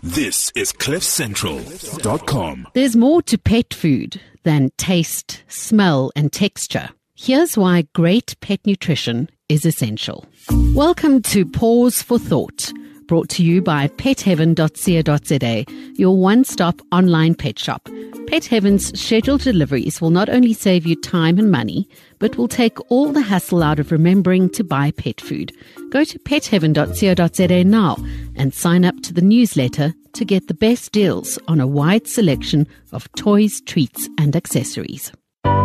This is CliffCentral.com. There's more to pet food than taste, smell, and texture. Here's why great pet nutrition is essential. Welcome to Pause for Thought, brought to you by petheaven.co.za, your one-stop online pet shop. Pet Heaven's scheduled deliveries will not only save you time and money, but will take all the hassle out of remembering to buy pet food. Go to petheaven.co.za now and sign up to the newsletter to get the best deals on a wide selection of toys, treats, and accessories.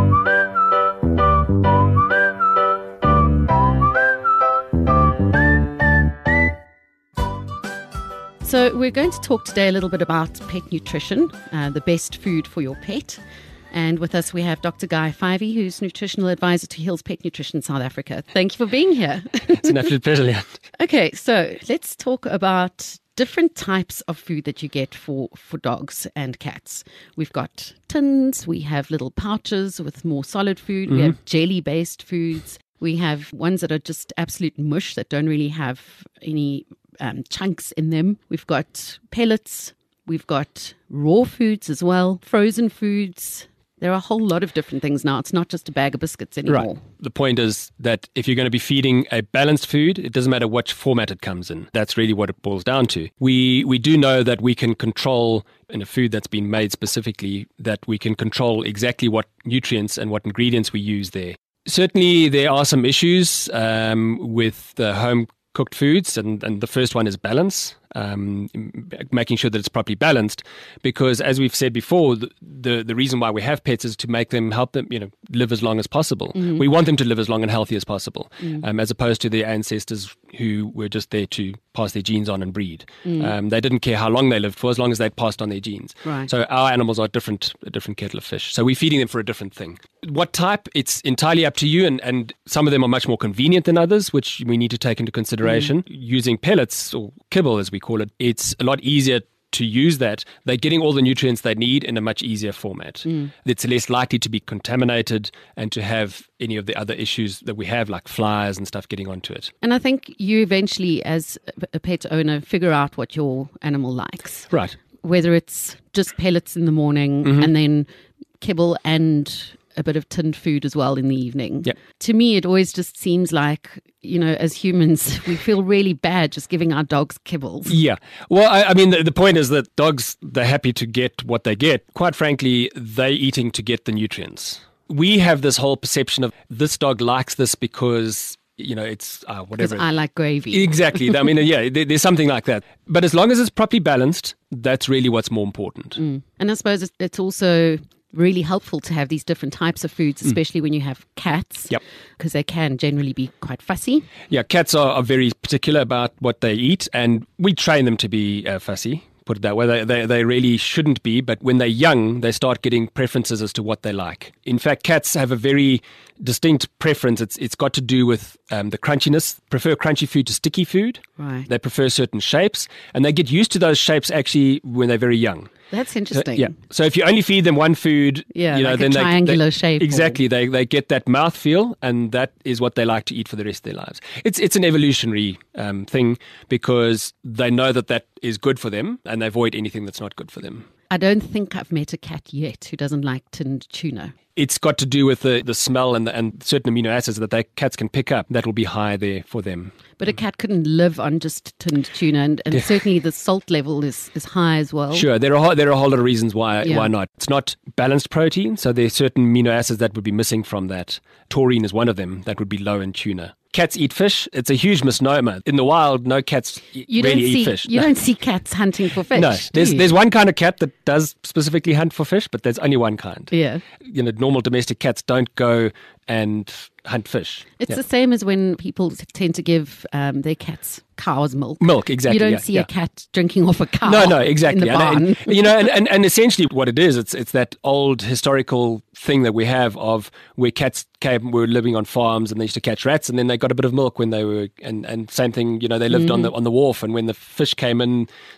So we're going to talk today a little bit about pet nutrition, the best food for your pet. And with us we have Dr. Guy Fyvie, who's nutritional advisor to Hills Pet Nutrition South Africa. Thank you for being here. It's an absolute pleasure, Leanne. Okay, so let's talk about different types of food that you get for dogs and cats. We've got tins, we have little pouches with more solid food, we have jelly-based foods, we have ones that are just absolute mush that don't really have any chunks in them. We've got pellets, we've got raw foods as well, frozen foods. There are a whole lot of different things now. It's not just a bag of biscuits anymore. Right. The point is that if you're going to be feeding a balanced food, it doesn't matter which format it comes in. That's really what it boils down to. We do know that we can control in a food that's been made specifically, that we can control exactly what nutrients and what ingredients we use there. Certainly, there are some issues with the home cooked foods, and the first one is balance, making sure that it's properly balanced, because as we've said before, the reason why we have pets is to help them live as long as possible. We want them to live as long and healthy as possible, as opposed to their ancestors who were just there to pass their genes on and breed. They didn't care how long they lived for, as long as they'd passed on their genes. Right. So our animals are a different kettle of fish. So we're feeding them for a different thing. What type? It's entirely up to you, and some of them are much more convenient than others, which we need to take into consideration. Using pellets or kibble, as we call it, it's a lot easier to use that. They're getting all the nutrients they need in a much easier format. It's less likely to be contaminated and to have any of the other issues that we have, like flies and stuff getting onto it. And I think you eventually, as a pet owner, figure out what your animal likes. Right. Whether it's just pellets in the morning and then kibble and a bit of tinned food as well in the evening. Yep. To me, it always just seems like, as humans, we feel really bad just giving our dogs kibbles. Yeah. Well, I mean, the point is that dogs, they're happy to get what they get. Quite frankly, they're eating to get the nutrients. We have this whole perception of this dog likes this because it's whatever. Because I like gravy. Exactly. I mean, yeah, there's something like that. But as long as it's properly balanced, that's really what's more important. And I suppose it's also really helpful to have these different types of foods, especially when you have cats, because they can generally be quite fussy. Yeah, cats are very particular about what they eat, and we train them to be fussy. Put it that way. They really shouldn't be, but when they're young, they start getting preferences as to what they like. In fact, cats have a very distinct preference. It's got to do with the crunchiness. Prefer crunchy food to sticky food. Right. They prefer certain shapes, and they get used to those shapes actually when they're very young. That's interesting. So if you only feed them one food, like then a triangular shape. Exactly. They get that mouth feel, and that is what they like to eat for the rest of their lives. It's an evolutionary thing, because they know that is good for them, and they avoid anything that's not good for them. I don't think I've met a cat yet who doesn't like tinned tuna. It's got to do with the smell and certain amino acids that cats can pick up that will be high there for them. But a cat couldn't live on just tinned tuna, and certainly the salt level is high as well. Sure, there are a whole lot of reasons why not. It's not balanced protein, so there are certain amino acids that would be missing from that. Taurine is one of them that would be low in tuna. Cats eat fish. It's a huge misnomer. In the wild, no cats really eat fish. You don't see cats hunting for fish. No, there's one kind of cat that does specifically hunt for fish, but there's only one kind. Yeah. Normal domestic cats don't go and hunt fish. It's the same as when people tend to give their cats cow's milk. Milk, exactly. You don't see a cat drinking off a cow. No, exactly. In the barn. And essentially what it is, it's that old historical thing that we have of where cats were living on farms and they used to catch rats, and then they got a bit of milk when they were, and same thing, they lived on the wharf, and when the fish came in,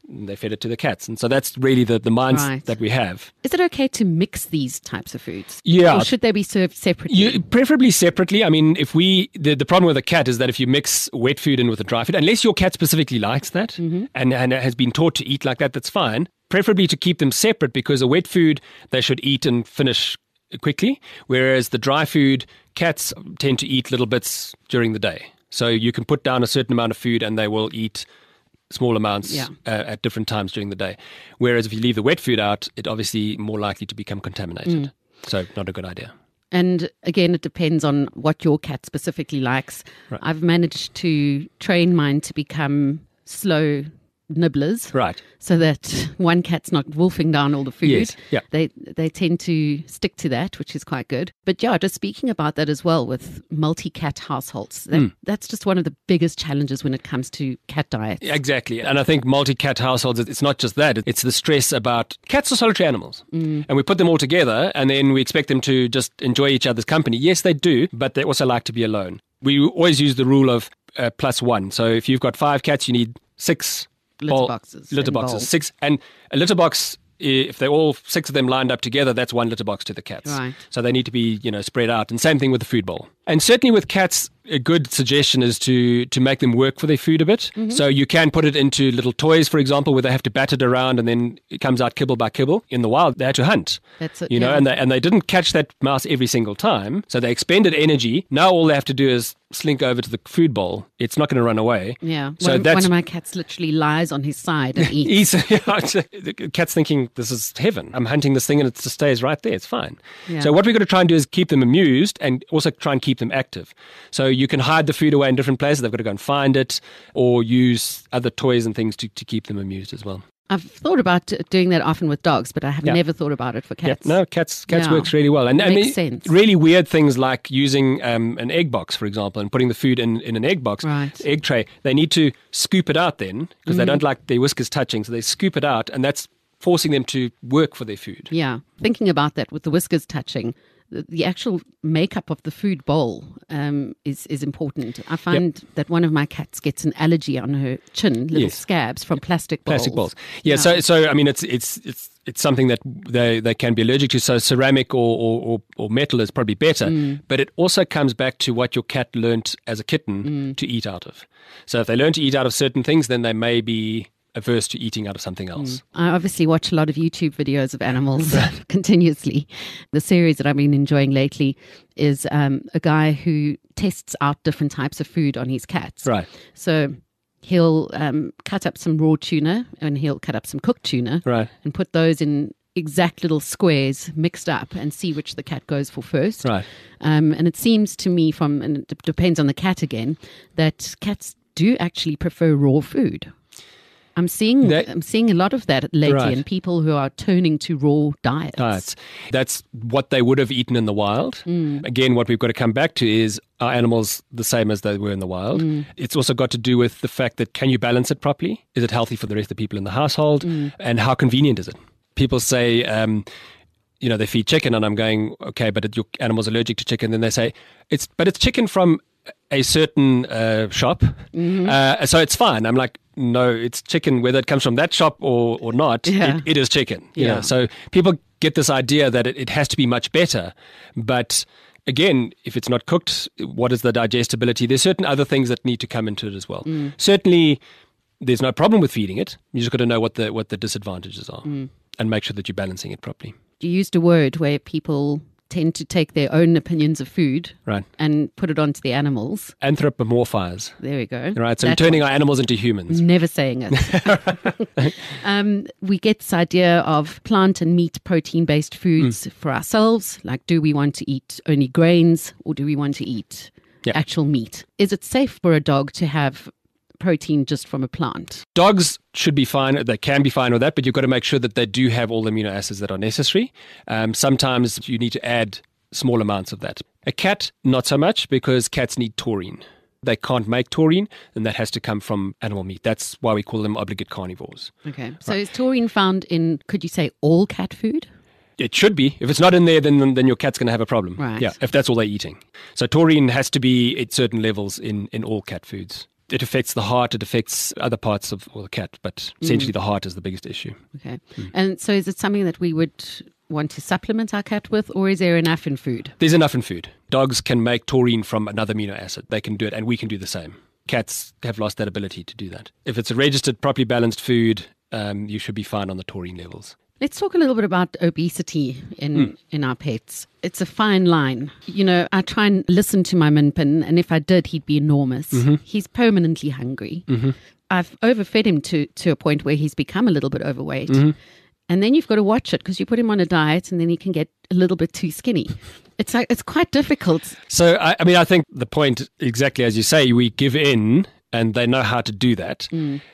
and they fed it to the cats. And so that's really the mindset that we have. Is it okay to mix these types of foods? Yeah. Or should they be served separately? Preferably separately. I mean, if the problem with a cat is that if you mix wet food in with a dry food, unless your cat specifically likes that and has been taught to eat like that, that's fine. Preferably to keep them separate, because a wet food they should eat and finish quickly, whereas the dry food, cats tend to eat little bits during the day. So you can put down a certain amount of food and they will eat small amounts at different times during the day. Whereas if you leave the wet food out, it obviously more likely to become contaminated. So not a good idea. And again, it depends on what your cat specifically likes. Right. I've managed to train mine to become slow nibblers, right? So that one cat's not wolfing down all the food. Yes, yeah. They tend to stick to that, which is quite good. But yeah, just speaking about that as well with multi-cat households, that's just one of the biggest challenges when it comes to cat diets. Exactly. And I think multi-cat households, it's not just that, it's the stress about cats are solitary animals. And we put them all together and then we expect them to just enjoy each other's company. Yes, they do, but they also like to be alone. We always use the rule of +1. So if you've got 5 cats, you need 6 litter boxes, 6, and a litter box, if they're all 6 of them lined up together, that's 1 litter box to the cats. Right. So they need to be, spread out. And same thing with the food bowl. And certainly with cats, a good suggestion is to make them work for their food a bit. So you can put it into little toys, for example, where they have to bat it around and then it comes out kibble by kibble. In the wild, they had to hunt. That's it. And they didn't catch that mouse every single time. So they expended energy. Now all they have to do is slink over to the food bowl. It's not going to run away. Yeah. So one of my cats literally lies on his side and eats. The cat's thinking, this is heaven. I'm hunting this thing and it just stays right there. It's fine. Yeah. So what we're going to try and do is keep them amused and also try and keep them active. So you can hide the food away in different places. They've got to go and find it or use other toys and things to keep them amused as well. I've thought about doing that often with dogs, but I have never thought about it for cats. No, cats works really well. And makes sense. Really weird things like using an egg box, for example, and putting the food in an egg box, egg tray. They need to scoop it out then because they don't like their whiskers touching. So they scoop it out and that's forcing them to work for their food. Yeah. Thinking about that with the whiskers touching, the actual makeup of the food bowl is important. I find that one of my cats gets an allergy on her chin, little scabs from plastic bowls. Yeah. So I mean, it's something that they can be allergic to. So ceramic or metal is probably better. But it also comes back to what your cat learnt as a kitten to eat out of. So if they learn to eat out of certain things, then they may be averse to eating out of something else. I obviously watch a lot of YouTube videos of animals continuously. The series that I've been enjoying lately is a guy who tests out different types of food on his cats. Right. So he'll cut up some raw tuna and he'll cut up some cooked tuna and put those in exact little squares mixed up and see which the cat goes for first. Right. And it seems to me and it depends on the cat again, that cats do actually prefer raw food. I'm seeing a lot of that lately in people who are turning to raw diets. That's what they would have eaten in the wild. Again, what we've got to come back to is are animals the same as they were in the wild? It's also got to do with the fact that can you balance it properly? Is it healthy for the rest of the people in the household? And how convenient is it? People say, they feed chicken and I'm going, okay, but your animal's allergic to chicken. Then they say, it's chicken from a certain shop, so it's fine. I'm like, no, it's chicken, whether it comes from that shop or not, it is chicken. Yeah. So people get this idea that it has to be much better. But again, if it's not cooked, what is the digestibility? There's certain other things that need to come into it as well. Certainly, there's no problem with feeding it. You just got to know what the disadvantages are and make sure that you're balancing it properly. You used a word where people tend to take their own opinions of food and put it onto the animals. Anthropomorphize. There we go. Right, so we're turning our animals into humans. Never saying it. We get this idea of plant and meat protein-based foods for ourselves. Like, do we want to eat only grains or do we want to eat actual meat? Is it safe for a dog to have protein just from a plant? Dogs should be fine. They can be fine with that, but you've got to make sure that they do have all the amino acids that are necessary. Sometimes you need to add small amounts of that. A cat, not so much, because cats need taurine. They can't make taurine, and that has to come from animal meat. That's why we call them obligate carnivores. Okay. So is taurine found in, could you say, all cat food? It should be. If it's not in there, then your cat's going to have a problem. Right. Yeah, if that's all they're eating. So taurine has to be at certain levels in all cat foods. It affects the heart, it affects other parts of the cat, but essentially the heart is the biggest issue. Okay. And so is it something that we would want to supplement our cat with, or is there enough in food? There's enough in food. Dogs can make taurine from another amino acid. They can do it, and we can do the same. Cats have lost that ability to do that. If it's a registered, properly balanced food, you should be fine on the taurine levels. Let's talk a little bit about obesity in our pets. It's a fine line. You know, I try and listen to my Minpin, and if I did, he'd be enormous. He's permanently hungry. I've overfed him to a point where he's become a little bit overweight. And then you've got to watch it because you put him on a diet and then he can get a little bit too skinny. It's quite difficult. So, I think the point, exactly as you say, we give in and they know how to do that.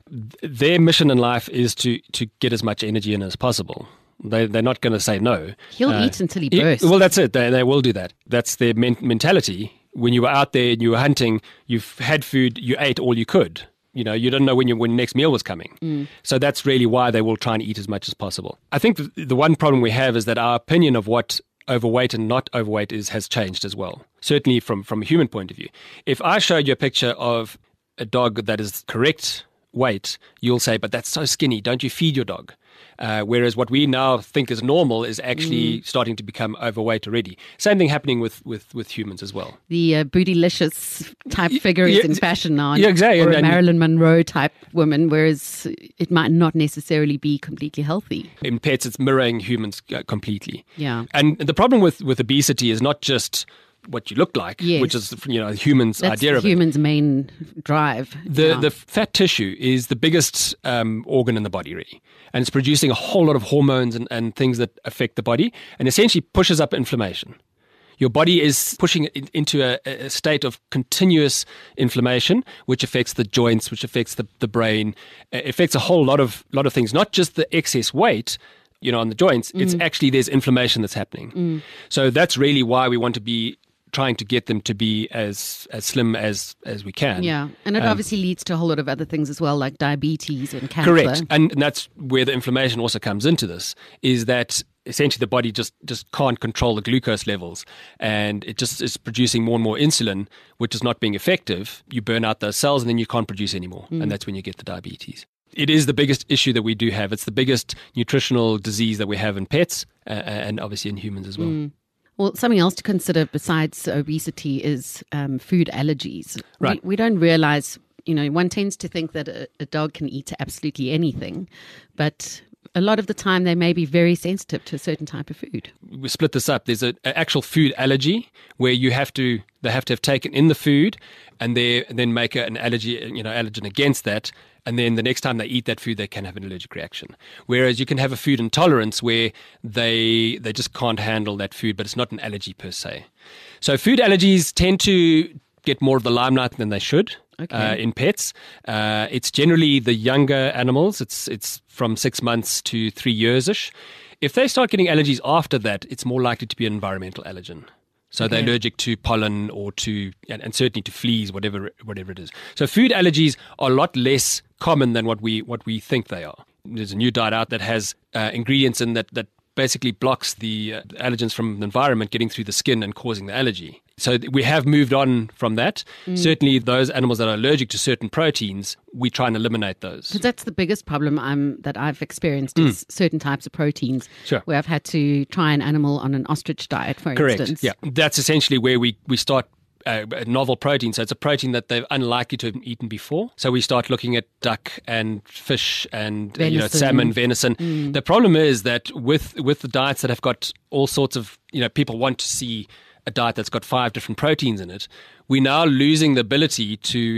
Their mission in life is to get as much energy in as possible. They're not going to say no. He'll eat until he bursts. Well, that's it. They will do that. That's their mentality. When you were out there and you were hunting, you've had food, you ate all you could. You know, you don't know when your next meal was coming. So that's really why they will try and eat as much as possible. I think the one problem we have is that our opinion of what overweight and not overweight has changed as well. Certainly from a human point of view. If I showed you a picture of a dog that is correct weight, you'll say, but that's so skinny, don't you feed your dog? Whereas what we now think is normal is actually starting to become overweight already. Same thing happening with humans as well. The bootylicious type figure is in fashion now. Yeah, exactly. Or a Marilyn Monroe type woman, whereas it might not necessarily be completely healthy. In pets, it's mirroring humans completely. Yeah. And the problem with obesity is not just what you look like, Yes. which is humans' That's idea the of it. human's main drive. The fat tissue is the biggest organ in the body, really. And it's producing a whole lot of hormones and things that affect the body and essentially pushes up inflammation. Your body is pushing it into a state of continuous inflammation, which affects the joints, which affects the brain. It affects a whole lot of things, not just the excess weight, on the joints. It's actually there's inflammation that's happening. So that's really why we want to be trying to get them to be as slim as we can. Yeah, and it obviously leads to a whole lot of other things as well, like diabetes and cancer. Correct, and that's where the inflammation also comes into this, is that essentially the body just can't control the glucose levels, and it just is producing more and more insulin, which is not being effective. You burn out those cells, and then you can't produce anymore, and that's when you get the diabetes. It is the biggest issue that we do have. It's the biggest nutritional disease that we have in pets, and obviously in humans as well. Well, something else to consider besides obesity is food allergies. Right. We don't realize, one tends to think that a dog can eat absolutely anything, but a lot of the time they may be very sensitive to a certain type of food. We split this up. There's an actual food allergy where they have to have taken in the food and then make an allergen against that. And then the next time they eat that food, they can have an allergic reaction. Whereas you can have a food intolerance where they just can't handle that food, but it's not an allergy per se. So food allergies tend to get more of the limelight than they should. Okay. In pets. It's generally the younger animals. It's from 6 months to 3 years-ish. If they start getting allergies after that, it's more likely to be an environmental allergen. So they're allergic to pollen or and certainly to fleas, whatever it is. So food allergies are a lot less common than what we think they are. There's a new diet out that has ingredients in that basically blocks the allergens from the environment getting through the skin and causing the allergy. So we have moved on from that. Certainly those animals that are allergic to certain proteins, we try and eliminate those. Because that's the biggest problem that I've experienced is certain types of proteins. Sure. Where I've had to try an animal on an ostrich diet, for instance. Correct, yeah. That's essentially where we start a novel protein. So it's a protein that they're unlikely to have eaten before. So we start looking at duck and fish and salmon, venison. The problem is that with the diets that have got all sorts of, people want to see a diet that's got 5 different proteins in it, we're now losing the ability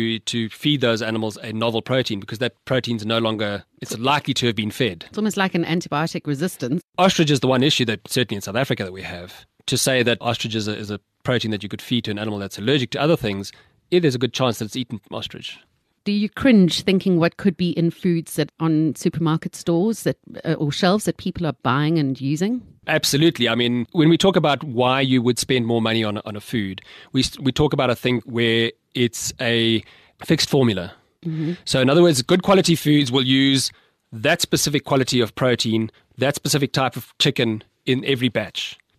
to feed those animals a novel protein because that protein's no longer, it's likely to have been fed. It's almost like an antibiotic resistance. Ostrich is the one issue that certainly in South Africa that we have. To say that ostrich is a protein that you could feed to an animal that's allergic to other things, there's a good chance that it's eaten ostrich. Do you cringe thinking what could be in foods that on supermarket stores or shelves that people are buying and using? Absolutely. I mean, when we talk about why you would spend more money on a food, we talk about a thing where it's a fixed formula. So in other words, good quality foods will use that specific quality of protein, that specific type of chicken in every batch.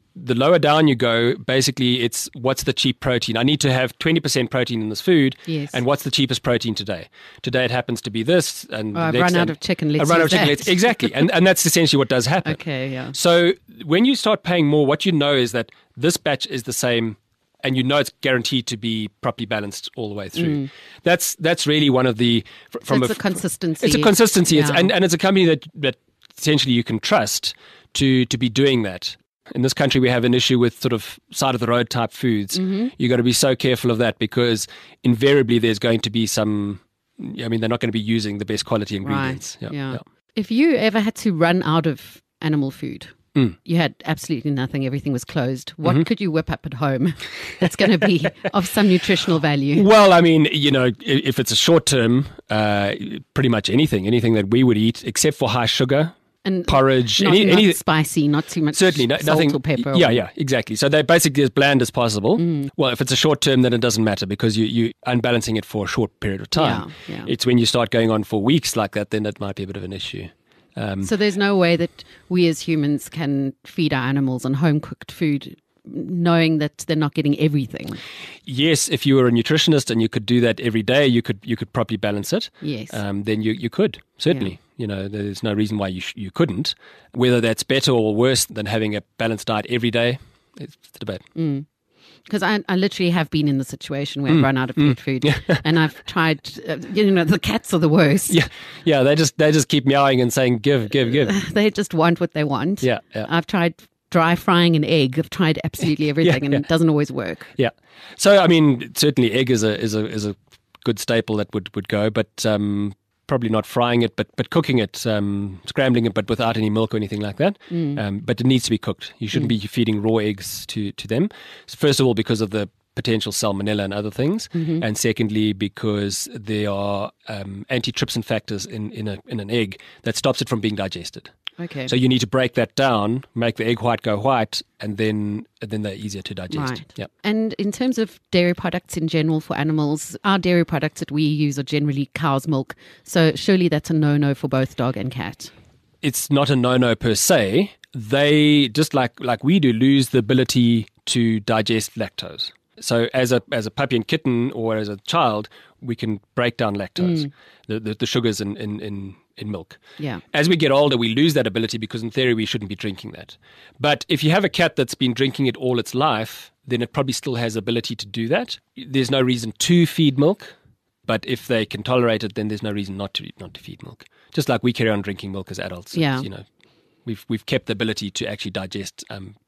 the lower down you go, basically it's what's the cheap protein. I need to have 20% protein in this food. Yes. And what's the cheapest protein today? Today it happens to be this. And I've run out of chicken. Let's exactly. And that's essentially what does happen. Okay, yeah. So when you start paying more, what you know is that this batch is the same, and you know it's guaranteed to be properly balanced all the way through. That's really one of the... It's a consistency. It's a consistency. Yeah. And it's a company that essentially you can trust to be doing that. In this country, we have an issue with sort of side-of-the-road type foods. You've got to be so careful of that because invariably there's going to be some... I mean, they're not going to be using the best quality ingredients. Right. Yeah. If you ever had to run out of animal food, you had absolutely nothing, everything was closed, what could you whip up at home that's going to be of some nutritional value? Well, I mean, if it's a short term, pretty much anything that we would eat, except for high sugar. And porridge, not spicy, not too much salt or pepper. Yeah, exactly. So they're basically as bland as possible. Well, if it's a short term, then it doesn't matter because you're unbalancing it for a short period of time. Yeah. It's when you start going on for weeks like that, then it might be a bit of an issue. So there's no way that we as humans can feed our animals on home-cooked food knowing that they're not getting everything. Yes, if you were a nutritionist and you could do that every day, you could properly balance it. Yes. Then you could, certainly. Yeah. There's no reason why you couldn't. Whether that's better or worse than having a balanced diet every day, it's a debate. Because I literally have been in the situation where I've run out of pet food, and I've tried. The cats are the worst. Yeah. They just keep meowing and saying give. They just want what they want. Yeah. I've tried dry frying an egg. I've tried absolutely everything, and it doesn't always work. Yeah. So I mean, certainly egg is a good staple that would go, but probably not frying it, but cooking it, scrambling it, but without any milk or anything like that. But it needs to be cooked. You shouldn't be feeding raw eggs to them. First of all, because of the potential salmonella and other things, and secondly, because there are antitrypsin factors in an egg that stops it from being digested. Okay. So you need to break that down, make the egg white go white, and then they're easier to digest. Right. Yeah. And in terms of dairy products in general for animals, our dairy products that we use are generally cow's milk. So surely that's a no-no for both dog and cat. It's not a no-no per se. They, just like we do, lose the ability to digest lactose. So as a puppy and kitten or as a child, we can break down lactose, the sugars in milk. Yeah. As we get older, we lose that ability because in theory we shouldn't be drinking that. But if you have a cat that's been drinking it all its life, then it probably still has ability to do that. There's no reason to feed milk, but if they can tolerate it, then there's no reason not to feed milk. Just like we carry on drinking milk as adults. Yeah. We've kept the ability to actually digest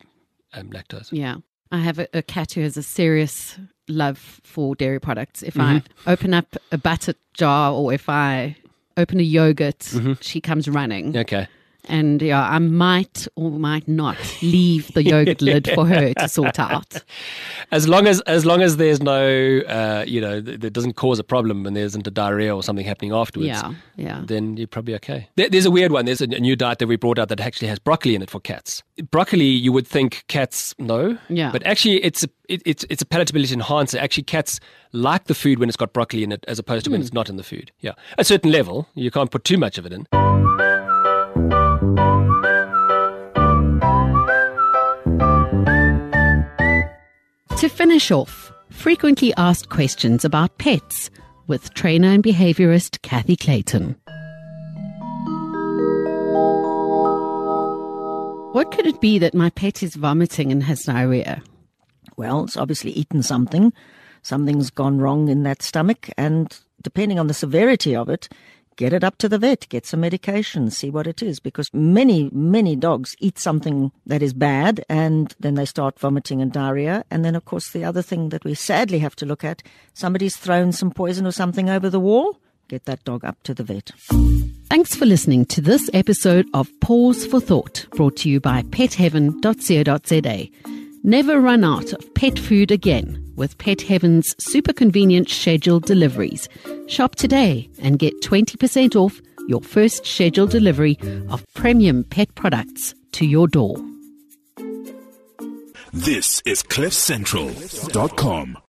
lactose. Yeah. I have a cat who has a serious love for dairy products. If I open up a butter jar or if I open a yogurt, she comes running. Okay. And I might or might not leave the yogurt lid for her to sort out. As long as there's no, that doesn't cause a problem and there isn't a diarrhea or something happening afterwards, then you're probably okay. There's a weird one. There's a new diet that we brought out that actually has broccoli in it for cats. Broccoli, you would think cats no, but actually it's a palatability enhancer. Actually, cats like the food when it's got broccoli in it as opposed to when it's not in the food. Yeah, at a certain level, you can't put too much of it in. To finish off, frequently asked questions about pets with trainer and behaviorist Kathy Clayton. What could it be that my pet is vomiting and has diarrhea? Well, it's obviously eaten something. Something's gone wrong in that stomach, and depending on the severity of it, get it up to the vet, get some medication, see what it is, because many, many dogs eat something that is bad and then they start vomiting and diarrhea. And then, of course, the other thing that we sadly have to look at, somebody's thrown some poison or something over the wall, get that dog up to the vet. Thanks for listening to this episode of Pause for Thought, brought to you by petheaven.co.za. Never run out of pet food again with Pet Heaven's super convenient scheduled deliveries. Shop today and get 20% off your first scheduled delivery of premium pet products to your door. This is CliffCentral.com.